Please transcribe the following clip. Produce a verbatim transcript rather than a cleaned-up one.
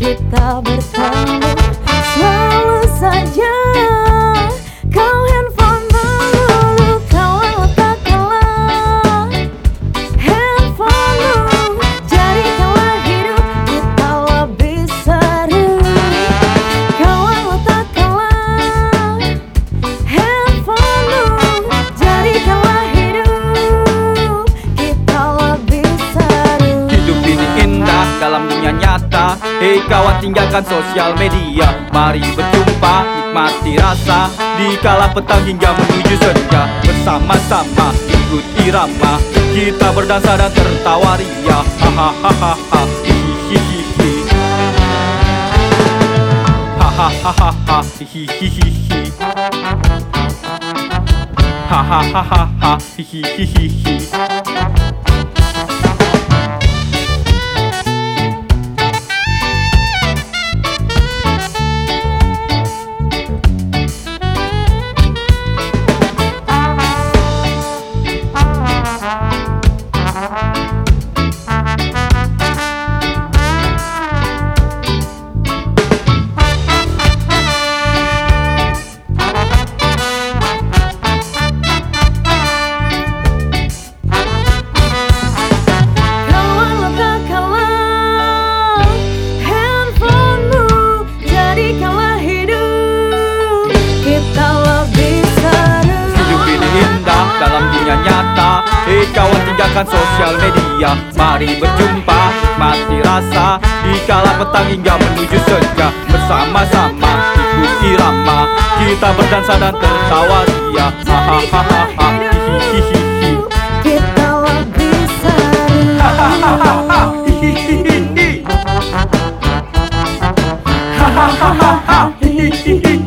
kita bertemu. Selalu saja kau handphone melulu, kawan tak kalah. Handphonemu jadikanlah hidup kita lebih seru. Kawan tak kalah. Handphonemu jadikanlah hidup kita lebih seru. Hidup ini indah dalam dunia nyata. Hei kawan, tinggalkan sosial media. Mari berjumpa, nikmati rasa di kala petang hingga menuju senja. Bersama-sama ikut irama, kita berdansa dan tertawa ria. Hahaha, hihihihi. Hahaha, hihihihi. Hahaha, hihihihi. Nyata, hei kawan, tinggalkan sosial media. Mari berjumpa, nikmati rasa di kala petang hingga menuju senja. Bersama-sama ikut irama, kita berdansa dan tertawa ria. Hahaha, hihihihi. Kita lebih seru. Hahaha, hihihihi. Hahaha, hihihihi.